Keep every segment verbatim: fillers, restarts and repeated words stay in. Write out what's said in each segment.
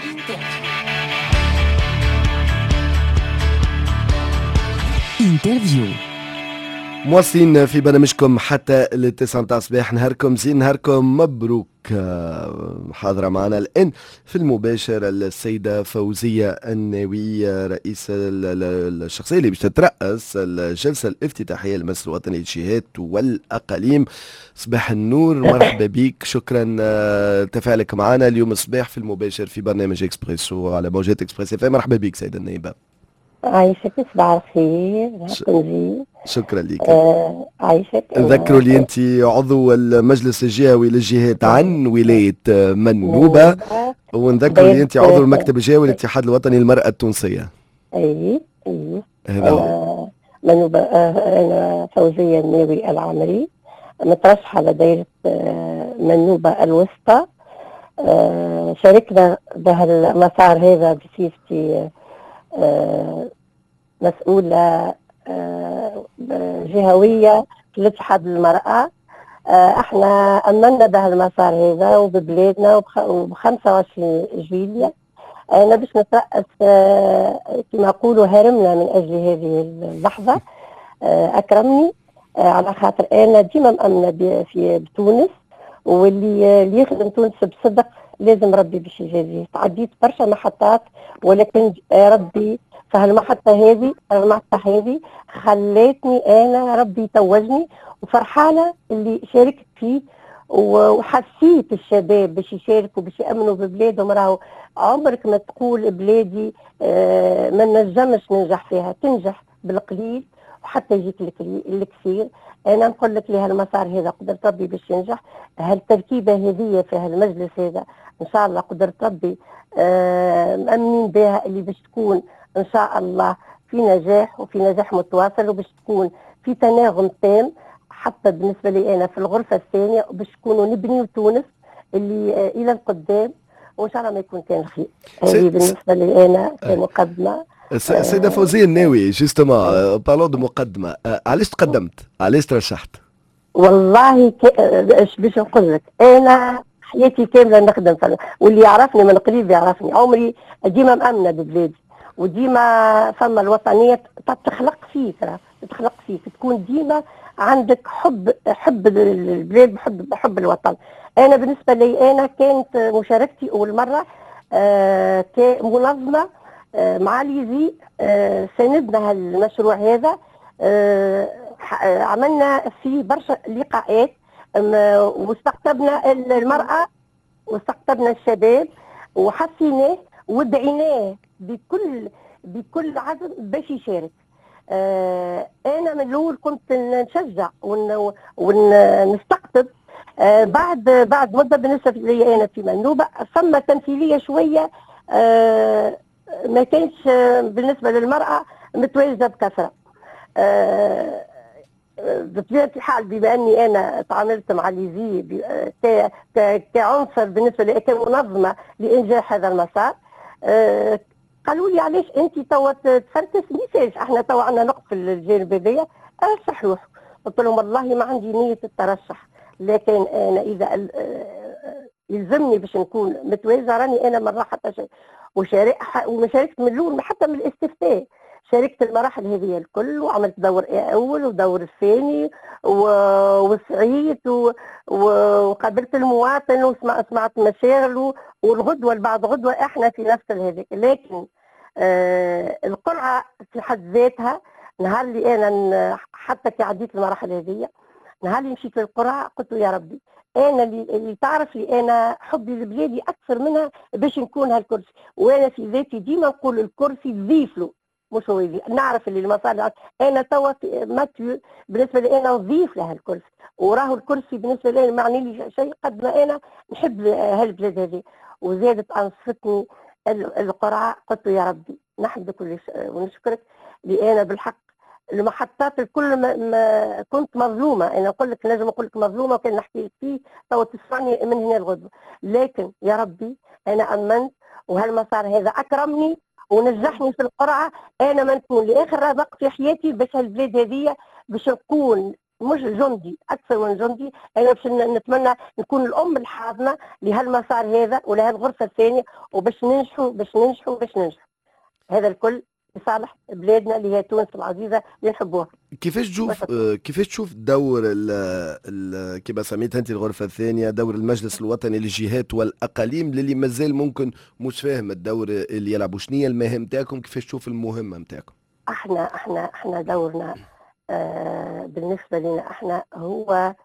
انترفيو. مواصلين في برنامجكم حتى للتسعة متاع الصباح. نهاركم زين، نهاركم مبروك. حاضرة معنا الآن في المباشر السيدة فوزية الناوي، رئيس الشخصية اللي باش تترأس الجلسة الافتتاحية للمجلس الوطني للجهات والأقاليم. صباح النور، مرحبا بك، شكرا تفاعلك معنا اليوم الصباح في المباشر في برنامج اكسبريسو على موجات اكسبريس اف ام. مرحبا بك سيدة النائبة. عايشك صباح الخير. ش... شكرا لك. آه عايشك. نذكروا لي انت عضو المجلس الجهوي للجهات عن ولايه منوبه، ونذكروا لي انت عضو المكتب الجهوي للاتحاد الوطني للمراه التونسيه. اي اي هذا هو. منوبه. آه انا فوزيه الناوي العمري، مترشحه لدائره آه منوبه الوسطى. آه شاركنا بهالمسار هذا بصفتي آه مسؤولة آه جهوية في الاتحاد المرأة. آه احنا أمنا بهالمسار هذا وببلادنا وب خمسة وعشرين جويلية. أنا باش نترأس آه كما يقولوا هرمنا من أجل هذه اللحظة. آه أكرمني آه على خاطر أنا ديما مأمنة في بتونس، واللي اللي يخدم تونس بصدق لازم ربي باش يجازيه. تعديت برشا محطات ولكن ربي فهالمحطة هذه المحطة هذه خلتني أنا ربي توجني، وفرحانة اللي شاركت فيه وحسيت الشباب باش يشاركوا باش يأمنوا ببلادهم. راهو عمرك ما تقول بلادي آه ما نجمش ننجح فيها، تنجح بالقليل وحتى يجيك الكثير. أنا نقول لك لها المسار هذا قدرت ربي باش ينجح. هالتركيبة هذه في هالمجلس هذا إن شاء الله قدرت ربي آه مأمنين بها اللي باش تكون إن شاء الله في نجاح وفي نجاح متواصل، وباش تكون في تناغم تام حتى بالنسبة لي أنا في الغرفة الثانية، وباش تكونوا نبنيوا تونس اللي آه إلى القدام، وإن شاء الله ما يكون كان خير. هذه بالنسبة لي أنا كمقدمة. السيدة فوزية الناوي، جوستومون بالون دو مقدمة، علاش تقدمت؟ علاش ترشحت؟ والله ك... باش نقول لك أنا حياتي كاملة نخدم فل... واللي يعرفني من قريب يعرفني، عمري ديما مأمنة ببلادي، وديما فما الوطنية تخلق فيك، تخلق فيك تكون ديما عندك حب حب البلاد، بحب حب الوطن. أنا بالنسبة لي أنا كانت مشاركتي أول مرة آه كمنظمة آه مع ليزي. آه ساندنا هالمشروع هذا. آه عملنا فيه برشا لقاءات واستقطبنا المرأة واستقطبنا الشباب وحسيناه ودعيناه بكل بكل عزم باش يشارك. آه انا من الاول كنت نشجع ونستقطب. آه بعد بعد مده بالنسبه لي انا في منوبه ثم تمثيليه شويه آه ما كانش بالنسبه للمراه متواجده بكثره. آه بطبيعة الحال بما أني أنا تعاملت مع ليزي كعنصر بالنسبة لي كمنظمة لإنجاح هذا المسار. أه قالوا لي علاش أنت توا تفركس ميساج، احنا توا عندنا نقص في الجانب هذايا، أرشح روح. قلت لهم والله ما عندي نية الترشح، لكن أنا إذا يلزمني باش نكون متوازة راني أنا مرة حتى شيء. وشاركت من الأول حتى من الاستفتاء، شاركت المراحل هذه الكل وعملت دور اول ودور الثاني وسعيت وقابلت المواطن وسمعت مشاغله، والغدوه بعد غدوه احنا في نفس هذيك. لكن آه القرعه في حد ذاتها نهار اللي انا حتى كي عديت المراحل هذه، نهار اللي مشيت للقرعه قلت يا ربي انا اللي, اللي تعرف لي انا حبي لبلادي اكثر منها باش نكون هالكرسي، وانا في ذاتي ديما نقول الكرسي تضيف له مش هو يزيد. نعرف اللي المصالح انا توا ماتيو بالنسبه لي انا نضيف لها الكرسي، وراه الكرسي بالنسبه لي معني لي شيء قد ما انا نحب هالبلاد هذه. وزادت انصفتني القرعه، قلت يا ربي نحمدك ونشكرك لأنا بالحق المحطات الكل ما, ما كنت مظلومه. انا نقول لك نجم نقول لك مظلومه وكان نحكي لك فيه توا تسمعني من هنا الغدوه، لكن يا ربي انا امنت وهالمسار هذا اكرمني ونجحني في القرعه. انا ما نكون لاخر رزق في حياتي باش هالبلاد هذه باش نكون مش جندي، اكثر من جندي. انا باش نتمنى نكون الام الحاضنه لهالمسار هذا ولهالغرفه الثانيه، وباش ننجحوا باش ننجحوا باش ننجحوا. هذا الكل لصالح بلادنا اللي هي تونس العزيزه اللي نحبوها. كيفاش تشوف آه، كيفاش تشوف دور ال ال كما سميتها انت الغرفه الثانيه، دور المجلس الوطني للجهات والاقاليم، للي مازال ممكن مش فاهم الدور اللي يلعبوا؟ شنو هي المهام نتاعكم؟ كيفاش تشوف المهمه نتاعكم؟ احنا احنا احنا دورنا آه بالنسبه لنا احنا هو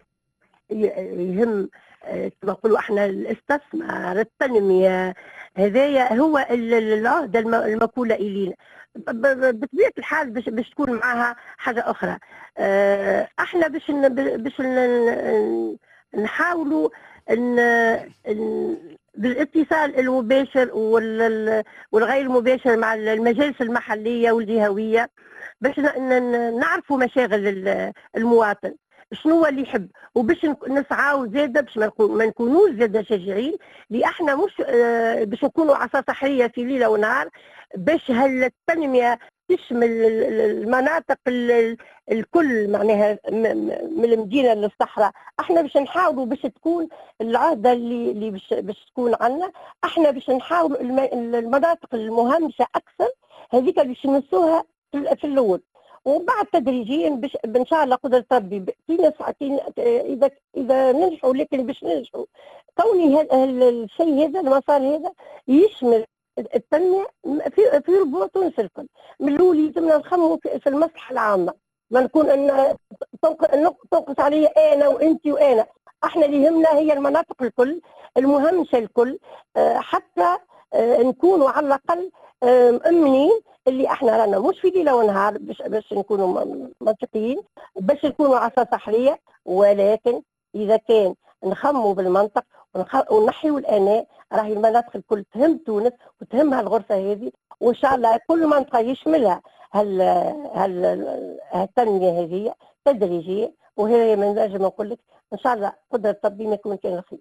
يهم آه، كما نقولوا احنا الاستثمار التنميه. هذايا هو ال- ال- العهده الم- المقوله الينا. ب- ب- بطبيعه الحال باش باش تكون معها حاجه اخرى. آه، احنا باش ن- باش ن- نحاولوا ان ان- بالاتصال المباشر وال- والغير المباشر مع المجالس المحليه والجهويه، باش ن- ن- نعرفوا مشاغل ال- المواطن، شنو هو اللي يحب، وباش نك- نسعاو زاده باش ما نكون- ما نكونوش زاده شجعين، اللي احنا مش آه، باش نكونوا عصا سحريه في ليله ونهار، باش هالتنميه تشمل ال- ال- المناطق ال- ال- الكل، معناها م- م- من المدينه للصحراء. احنا باش نحاولوا باش تكون العهده اللي اللي باش باش تكون عندنا، احنا باش نحاولوا الم- المناطق المهمشه اكثر هذيك باش نمسوها في في الاول، وبعد تدريجيا باش ان شاء الله قدرة ربي ب- في ناس عاطين- اذا اذا ننجحوا، لكن باش ننجحوا كوني هال- هال- الشيء هذا المسار هذا يشمل التنميه في في ربوع تونس الكل. من الاول لازمنا نخمموا في في المصلحه العامه، ما نكون ان تنق- تنقص علي انا وانت وانا. احنا اللي يهمنا هي المناطق الكل المهمشه الكل، آه، حتى آه، نكونوا على الاقل آه، مأمنين اللي احنا رانا مش في ليله ونهار، باش باش نكونوا م- منطقيين، باش نكونوا عصا سحريه. ولكن اذا كان نخموا بالمنطق ونخ- ونحيوا الاناء، راهي المناطق الكل تهم تونس وتهمها الغرفه هذه، وان شاء الله كل منطقه يشملها هال هال التنميه هذه تدريجيه. وهي من نجم نقول لك ان شاء الله قدره ربي ما يكون كان خير.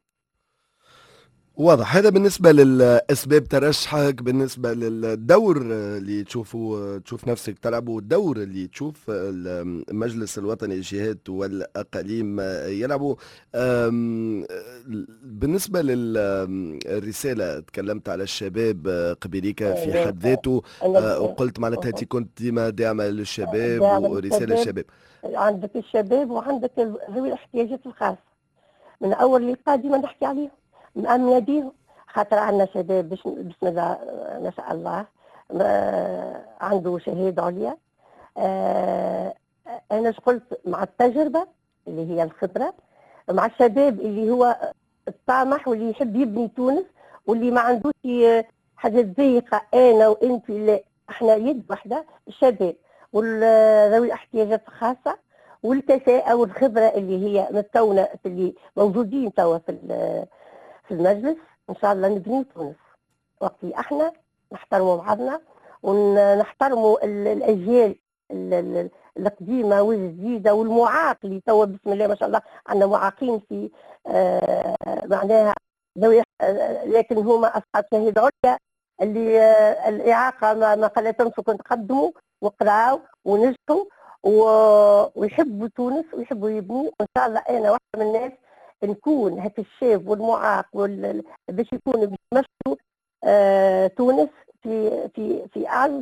واضح. هذا بالنسبة للأسباب ترشحك، بالنسبة للدور اللي تشوفه تشوف نفسك تلعبه، والدور اللي تشوف المجلس الوطني للجهات والأقاليم يلعبوا. أم، بالنسبة للرسالة، تكلمت على الشباب قبيليك في حد ذاته، أه، وقلت معناتها أنت كنت ديما داعمة للشباب داعمة ورسالة للشباب. للشباب. عندك الشباب وعندك ذوي الاحتياجات الخاصه، من اول لقاء ديما نحكي عليهم مأمنة بيهم. خاطر عندنا شباب بسم بسم الله آه، ما شاء الله آه، عنده شهادة عليا. آه، أنا إيش قلت مع التجربة اللي هي الخبرة، مع الشباب اللي هو الطامح واللي يحب يبني تونس، واللي ما عندوش آه، حاجات ضيقة أنا وأنت، لا، إحنا يد واحدة، الشباب وذوي الاحتياجات الخاصة والكفاءة والخبرة اللي هي متكونة في اللي موجودين توا في ال- في المجلس. ان شاء الله نبني تونس وقت اللي احنا نحترموا بعضنا ونحترموا ال- الاجيال ال- ال- القديمه والجديده والمعاق اللي توا بسم الله ما شاء الله عندنا معاقين في آه، معناها ذوي آه، لكن هما اصحاب شهاده عليا، اللي آه، الاعاقه ما ما خلتهمش كنت تقدموا وقراوا ونجحوا و- ويحبوا تونس ويحبوا يبنوا. وان شاء الله انا واحده من الناس نكون هكا الشاب والمعاق وال... باش يكونوا بيمثلوا آه تونس في في في اعز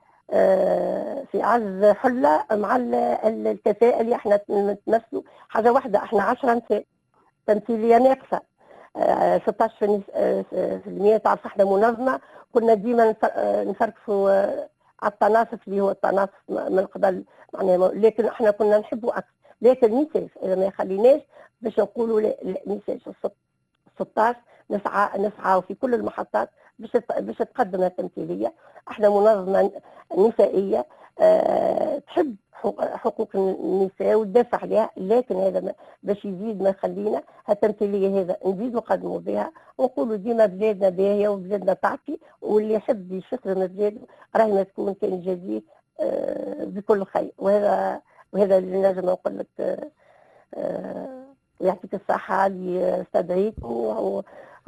آه في اعز حله مع ال- ال- الكفاءه اللي احنا نتمثلوا. حاجه واحده، احنا عشرة نساء، تمثيليه ناقصه آه ستة عشر في المية آه في المية. تعرف احنا منظمه كنا ديما نف- آه، نفركسوا آه على التناصف اللي هو التناصف من قبل معناها، لكن احنا كنا نحبوا اكثر. لكن نساش اذا ما خليناش باش نقولوا لا لا نساش ستة عشر. نسعى نسعى في كل المحطات باش تت- باش تقدم التمثيليه. احنا منظمه نسائيه أه تحب حقوق حقوق النساء وتدافع عليها، لكن هذا ما- باش يزيد ما خلينا التمثيليه هذا نزيد نقدموا بها ونقولوا ديما بلادنا باهيه وبلادنا تعطي، واللي يحب يخدم بلاده راهي ما تكون كان جزيه أه بكل خير. وهذا وهذا اللي نجم نقول لك. أه آه، يعطيك الصحة اللي استدعيت و-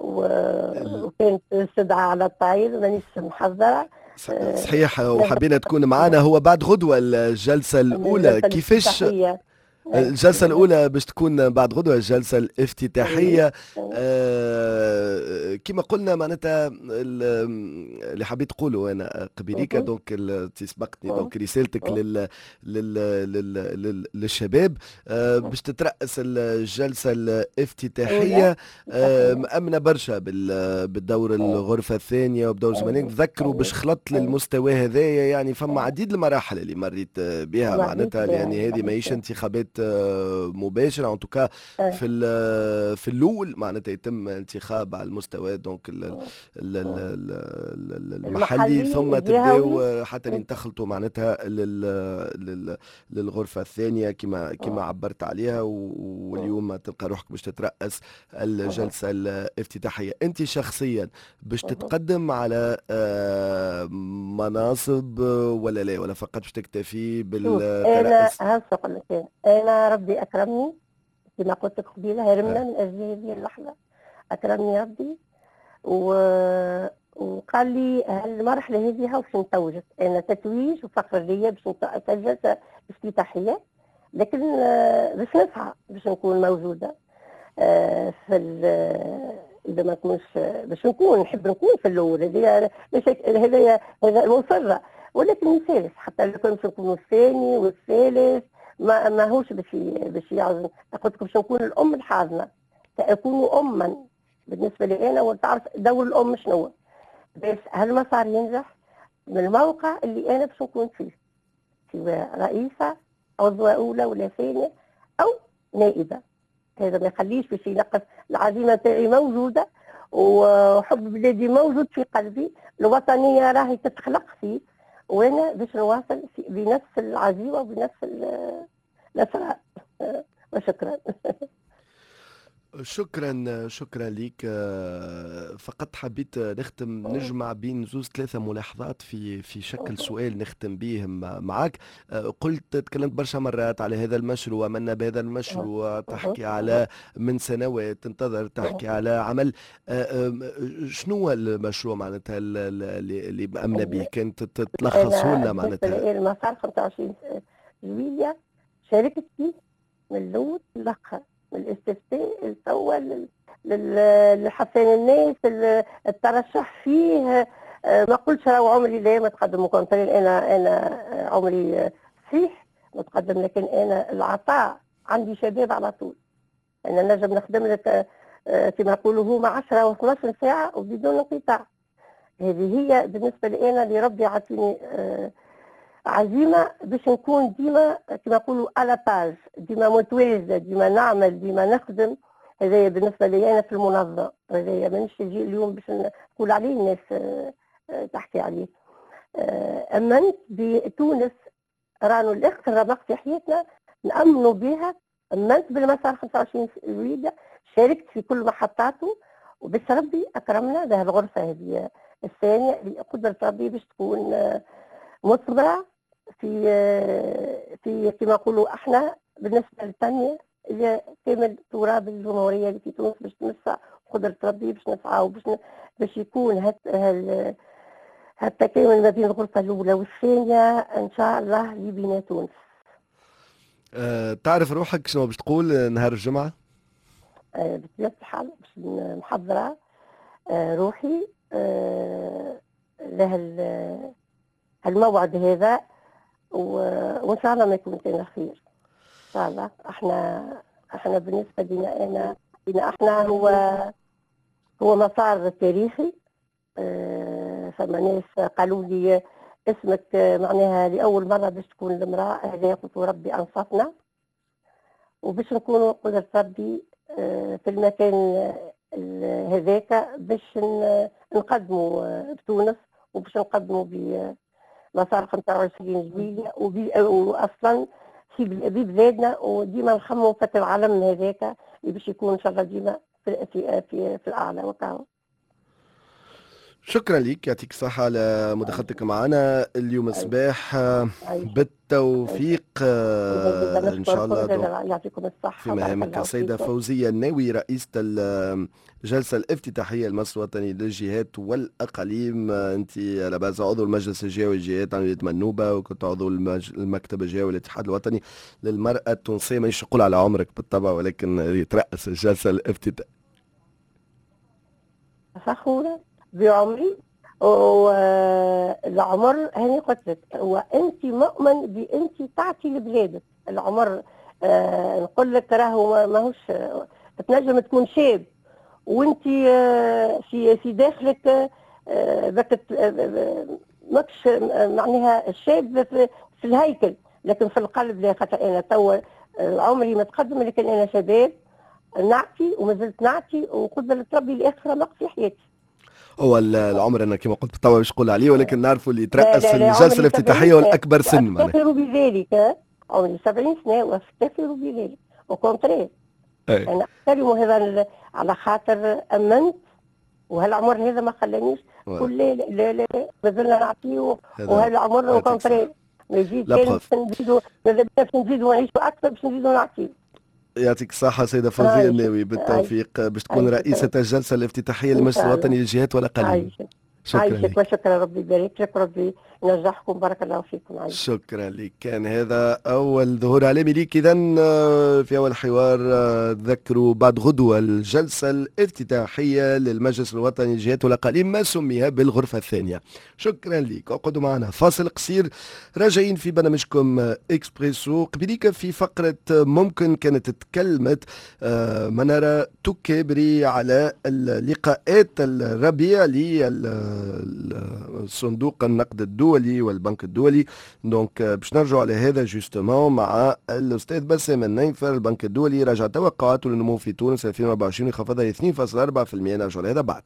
و- وكانت استدعاء على الطاير مانيش محضرة. آه، صحيح، وحبينا تكون معنا. هو بعد غدوة الجلسة الأولى، الجلسة كيفاش الافتتاحية إيه، الحمد الجلسة لله. الأولى باش تكون بعد غدوة الجلسة إيه، الافتتاحية. إيه، آه، كما قلنا معناتها ال- اللي حبيت تقوله أنا قبيليكا مهم، دونك ال- انت سبقتني مهم، دونك رسالتك مهم، لل لل لل لل للشباب، آه، مهم. باش تترأس الجلسة أولى الافتتاحية. آه، تحية. مأمنة برشا بال- بالدور إيه، الغرفة الثانية وبدور زمانين أيوه، تذكروا باش أيوه، خلطت أيوه، للمستوى هذايا، يعني فما أيوه. عديد المراحل اللي مريت بها مريت معناتها، بها، يعني هذه مريت ماهيش بها. انتخابات مباشرة ان توكا. إيه، في ال- في الاول معناتها يتم انتخاب على المستوى دونك ال- ال- إيه، ال- إيه. ال- المحلي، المحلي ثم الجهوي. تبداو حتى إيه، ينتخلطوا معناتها لل لل للغرفة الثانية كما كما إيه، عبرت عليها، إيه، واليوم تلقى روحك باش تترأس إيه، الجلسة الافتتاحية. انت شخصيا باش إيه. تتقدم على آه، مناصب ولا لا، ولا فقط باش تكتفي شوف، انا بالترأس؟ هسه اقول لك أنا. انا ربي اكرمني كما قلت لك قبيله، هرمنا آه. من اجل هذه اللحظه. اكرمني ربي و... وقال لي هالمرحله هذه باش نتوجك انا تتويج وفخر ليا باش نت- جلسه افتتاحيه. لكن آه، باش نسعى باش نكون موجوده آه، في ال- اذا ما كنتش باش نكون نحب نكون في الاول. هذه هذا هذا مصره. ولكن مثالث حتى لو كان باش نكون الثاني والثالث ما ماهوش باش ي- باش يعزم. قلت لك باش نكون الام الحاضنه، ساكون اما بالنسبه لي انا. وتعرف دور الام شنو هو؟ بس هالمسار ينجح من الموقع اللي انا باش نكون فيه، سواء رئيسه عضوه اولى ولا ثانيه او نائبه. هذا ما يخليش باش ينقص العزيمه تاعي موجوده، وحب بلادي موجود في قلبي. الوطنيه راهي تتخلق فيه، وانا باش نواصل في بنفس العزيمه وبنفس ال- الاسرار. وشكرا. شكرا شكرا ليك. آه، فقط حبيت نختم نجمع بين زوز ثلاثة ملاحظات في في شكل سؤال نختم به مع- معك. آه، قلت تكلمت برشا مرات على هذا المشروع، عملنا بهذا المشروع، تحكي على من سنوات تنتظر، تحكي على عمل. آه، آم، شنو هو المشروع معناتها ال- ال- اللي اللي مأمنة به؟ كانت تلخصه انا لنا بالنسبه معناتها. لي المسار خمسة وعشرين جويلية شاركت فيه من الاول للاخر، من الاستفتاء الاول لل- لحسن الناس ال- الترشح فيه. آه، ما قلتش راهو عمري لا متقدم مقنطرين. انا انا عمري صحيح متقدم، لكن انا العطاء عندي شباب على طول. انا نجم نخدم لك آه، كما يقولوا هما عشرة و12 ساعه وبدون انقطاع. هذه هي بالنسبه لي انا اللي ربي عطيني آه، عزيمه باش نكون ديما كما نقولوا على باج، ديما متواجده، ديما نعمل، ديما نخدم. هذايا بالنسبه لي انا في المنظمه. هذايا مانيش نجي اليوم باش نقول عليه الناس آه، آه، تحكي عليه. آه، امنت بتونس، رانو الاخر رمق في حياتنا نامنوا بها. امنت بالمسار خمسة وعشرين جويلية، شاركت في كل محطاته. وبس ربي اكرمنا بها الغرفه هذه الثانيه اللي قدرة ربي باش تكون آه، مثمرة في آه، في كما نقولوا احنا بالنسبه للتنميه هي كامل تراب الجمهوريه اللي في تونس باش تنسى قدره ربي باش نسعى وباش ن- باش يكون هت هال- هالتكامل ما بين الغرفه الاولى والثانيه ان شاء الله لبناء تونس. آه، تعرف روحك شنو باش تقول نهار الجمعة؟ آه، بطبيعه الحال باش ن- محضره آه، روحي آه، لهال- هالموعد هذا، و- وان شاء الله ما يكون كان خير. ان شاء الله. احنا احنا بالنسبه لنا انا لنا احنا هو هو مسار تاريخي. اه، فما ناس قالوا لي اسمك آه، معناها لاول مره باش تكون المراه. هذا قلت ربي انصفنا، وباش نكونوا قدرة ربي آه، في المكان آه، ال- هذاك باش ن- نقدموا آه، بتونس، وباش نقدموا مسار خمسة وعشرين جويلية، وبي- واصلا في بل- ببلادنا. وديما نخموا في العالم هذاك اللي باش يكون ان شاء الله ديما في في في, في الاعلى وكاو. شكرا لك، يعطيك الصحة على مداخلتك معنا اليوم صباح. آه، عايشة بالتوفيق جدا، آه، إن شاء نشكركم الله. دونك جزيلا، يعطيكم في الصحة وبارك مهامك الله السيدة فيكم. فوزية الناوي، رئيسة الجلسة الافتتاحية للمجلس الوطني للجهات والأقاليم. أنت على باز عضو المجلس الجهوي للجهات عن ولاية منوبة، وكنت عضو المج... المكتب الجهوي للاتحاد الوطني للمرأة التونسية. مانيش نقول على عمرك بالطبع، ولكن يترأس الجلسة الافتتاحية. فخورة بعمري، والعمر هاني قلت لك، وانت مؤمن بانت تعطي لبلادك العمر. آه نقول لك راهو ما- ماهوش آه، تنجم تكون شاب وانت آه في في داخلك آه بكت آه ماكش آه، معناها الشاب في, في الهيكل، لكن في القلب لا. خاطر انا توا آه، عمري ما تقدم، لكن انا شباب نعطي وما زلت نعطي، وقدرة ربي لاخر مق في حياتي. هو ال- العمر انا كما قلت بالطبع مش نقول عليه، ولكن نعرفوا اللي لا يترأس لا لا، الجلسة عمري سبعين الافتتاحية سنة والأكبر سن معناها. وأفتخر بذلك. ها؟ عمري سبعين سنة وأفتخر بذلك، وكونتري أي. أنا أحترم هذا ال- على خاطر أمنت، وهالعمر هذا ما خلانيش فوالا. كل لا لا لا لا مازلنا نعطيه، هذا وهالعمر يعطيك وكونتري الصحة. ما يجي لا كان بخوف. باش نزيدوا، ماذا بينا باش نزيدوا ونعيشوا أكثر، باش نزيدوا نعطيه. يعطيك الصحة سيدة فوزية عايشك الناوي، عايشك بالتوفيق باش تكون رئيسة عايشك الجلسة الافتتاحية إن للمجلس شاء الله. الوطني للجهات والأقاليم. عايشك شكرا عايشك لك. وشكرا، ربي يبارك لك وربي ينجحكم، بارك الله فيكم. عايشك. شكرا لك. كان هذا أول ظهور إعلامي ليك إذا في أول حوار. آه، تذكروا بعد غدوة الجلسة الافتتاحية للمجلس الوطني للجهات والأقاليم، ما سميها بالغرفة الثانية. شكرا لك. اقعدوا معنا فاصل قصير، راجعين في برنامجكم آه، إكسبريسو. قبليك في فقرة آه، ممكن كانت تكلمت آه، منارة توكيبري على اللقاءات الربيع لصندوق النقد الدولي والبنك الدولي. دونك باش نرجعوا على هذا جوستومون مع الاستاذ بسام النيفر. البنك الدولي رجع توقعاته للنمو في تونس ألفين وأربعة وعشرين يخفضها ل اثنين فاصلة أربعة بالمئة. نرجعوا لهذا بعد.